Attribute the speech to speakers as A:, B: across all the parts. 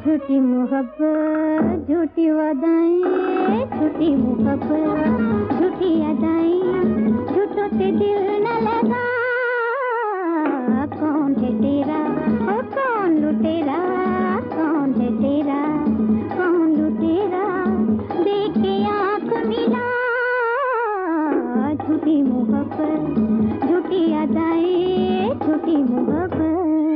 A: झूठी मोहब्बत झूठी वादाएं, झूठी मोहब्बत झूठी अदाएं, झूठों से दिल न लगा। कौन है तेरा ओ कौन लुटेरा, कौन है तेरा कौन लुटेरा, देख के आँख मिला। झूठी मोहब्बत झूठी अदाएं, झूठी मोहब्बत।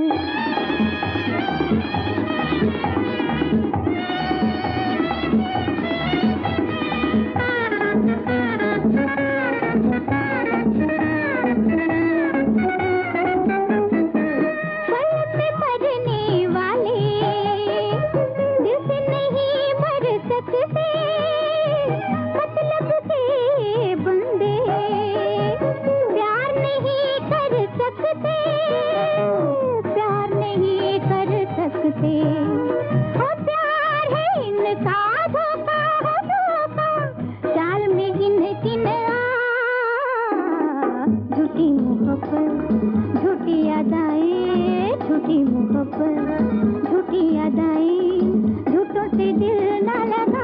A: झूठी मोहब्बत झूठी अदाएं, झूठी मोहब्बत झूठी अदाएं, झूठों से दिल न लगा।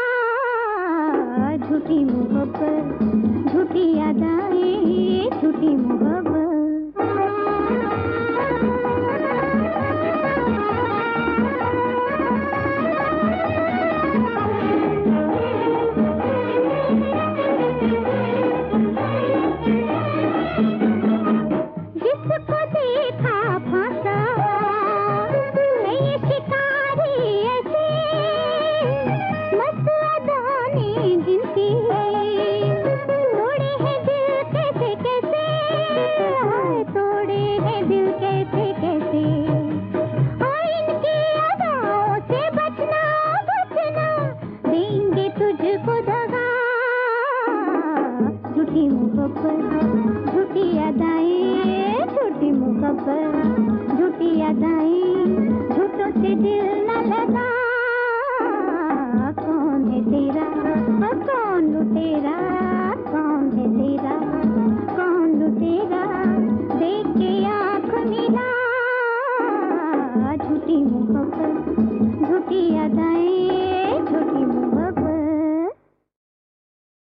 A: झूठी मोहब्बत झूठी अदाएं, झूठी मोहब्बत। झूठी मोहब्बत झूठी अदाएं, झूठी मोहब्बत झूठी अदाएं, झूठों से दिल न लगा। कौन है तेरा कौन लुटेरा।